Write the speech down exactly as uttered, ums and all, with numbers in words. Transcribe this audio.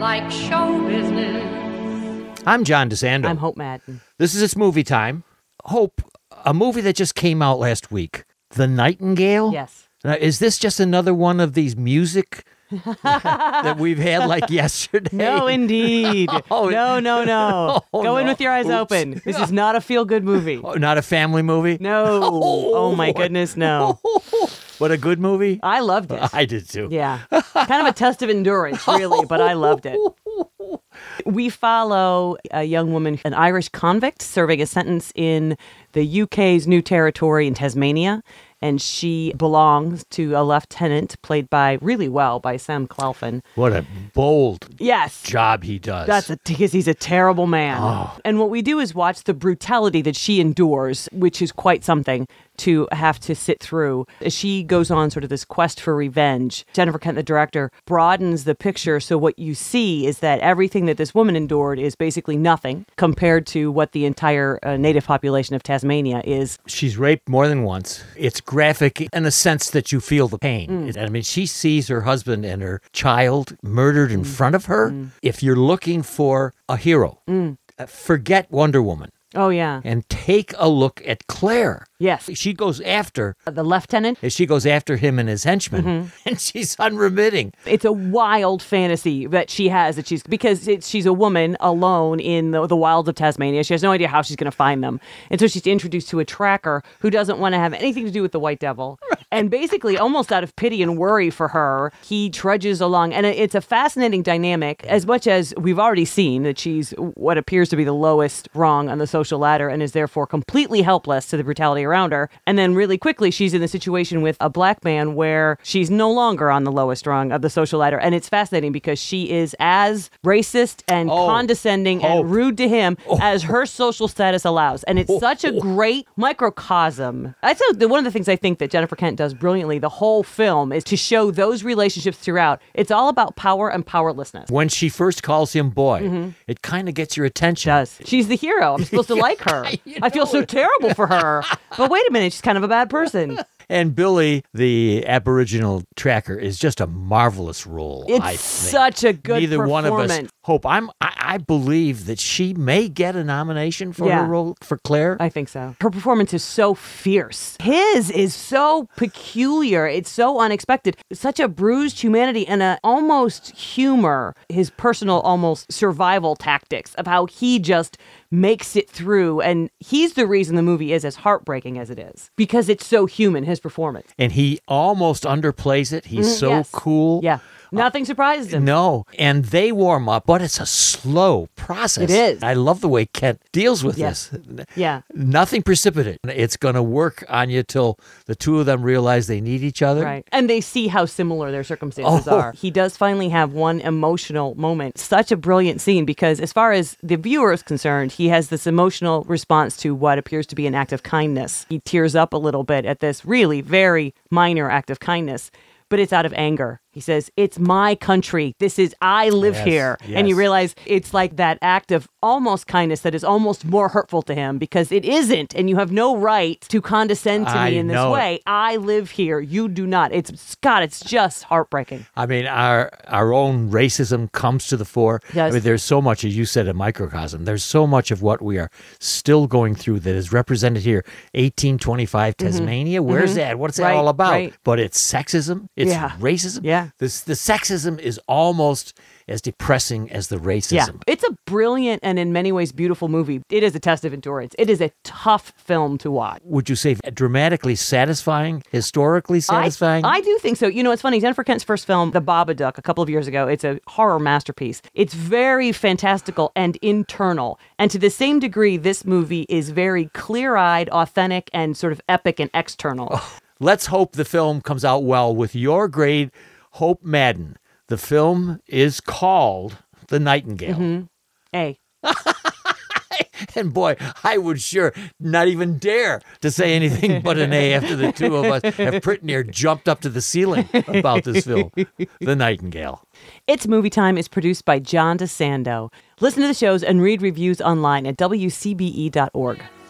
like show business. I'm John DeSando. I'm Hope Madden. This is It's Movie Time. Hope, a movie that just came out last week, The Nightingale? Yes. Now, is this just another one of these music that we've had like yesterday? No, indeed. Oh, no, no, no. oh, Go in no. with your eyes Oops. open. This is not a feel-good movie. Oh, not a family movie? No. Oh, my goodness, no. What a good movie? I loved it. I did too. Yeah. Kind of a test of endurance, really, but I loved it. We follow a young woman, an Irish convict, serving a sentence in the U K's new territory in Tasmania. And she belongs to a lieutenant played by, really well, by Sam Claflin. What a bold Yes. job he does. That's a, because he's a terrible man. Oh. And what we do is watch the brutality that she endures, which is quite something to have to sit through. As she goes on sort of this quest for revenge, Jennifer Kent, the director, broadens the picture. So what you see is that everything that this woman endured is basically nothing compared to what the entire uh, native population of Tasmania is. She's raped more than once. It's graphic in the sense that you feel the pain. Mm. I mean, she sees her husband and her child murdered in Mm. front of her. Mm. If you're looking for a hero, Mm. uh, forget Wonder Woman Oh, yeah. and take a look at Claire. Yes. She goes after, The lieutenant. she goes after him and his henchmen, Mm-hmm. and she's unremitting. It's a wild fantasy that she has that she's because it's, she's a woman alone in the, the wilds of Tasmania. She has no idea how she's going to find them. And so she's introduced to a tracker who doesn't want to have anything to do with the White Devil. And basically, almost out of pity and worry for her, he trudges along. And it's a fascinating dynamic, as much as we've already seen that she's what appears to be the lowest rung on the social ladder and is therefore completely helpless to the brutality around her. And then really quickly, she's in the situation with a black man where she's no longer on the lowest rung of the social ladder. And it's fascinating because she is as racist and Oh, condescending Hope. and rude to him as her social status allows. And it's such a great microcosm. That's a, one of the things I think that Jennifer Kent does brilliantly. The whole film is to show those relationships throughout. It's all about power and powerlessness. When she first calls him boy, Mm-hmm. it kind of gets your attention. Does. She's the hero. I'm supposed to like her. You I feel know so it. terrible for her. But wait a minute, she's kind of a bad person. And Billy, the Aboriginal tracker, is just a marvelous role. It's I think. such a good Neither one of us performance. hope. I'm. I, I believe that she may get a nomination for Yeah. her role for Claire. I think so. Her performance is so fierce. His is so peculiar. It's so unexpected. Such a bruised humanity and a almost humor. His personal almost survival tactics of how he just makes it through. And he's the reason the movie is as heartbreaking as it is because it's so human, his performance. and he almost underplays it. He's Mhm, so yes. cool. Yeah. Nothing surprises him. No, and they warm up, but it's a slow process. It is. I love the way Kent deals with Yes. this. Yeah. Nothing precipitate. It's going to work on you till the two of them realize they need each other. Right. And they see how similar their circumstances Oh. are. He does finally have one emotional moment. Such a brilliant scene because as far as the viewer is concerned, he has this emotional response to what appears to be an act of kindness. He tears up a little bit at this really very minor act of kindness, but it's out of anger. He says, it's my country. This is, I live Yes, here. And you yes. realize it's like that act of almost kindness that is almost more hurtful to him because it isn't. And you have no right to condescend to I me in this know it. way. I live here. You do not. It's, Scott, it's just heartbreaking. I mean, our our own racism comes to the fore. Yes. I mean, there's so much, as you said, a microcosm. There's so much of what we are still going through that is represented here. eighteen twenty-five Tasmania. Where's that? What's that Mm-hmm. Right, all about? right. But it's sexism. It's Yeah. racism. Yeah. This the sexism is almost as depressing as the racism. Yeah. It's a brilliant and in many ways beautiful movie. It is a test of endurance. It is a tough film to watch. Would you say dramatically satisfying, historically satisfying? I, I do think so. You know, it's funny. Jennifer Kent's first film, The Babadook, a couple of years ago, it's a horror masterpiece. It's very fantastical and internal. And to the same degree, this movie is very clear-eyed, authentic, and sort of epic and external. Let's hope the film comes out well. With your grade, Hope Madden. The film is called The Nightingale. Mm-hmm. A. And boy, I would sure not even dare to say anything but an A after the two of us have pretty near jumped up to the ceiling about this film, The Nightingale. It's Movie Time is produced by John DeSando. Listen to the shows and read reviews online at W C B E dot org.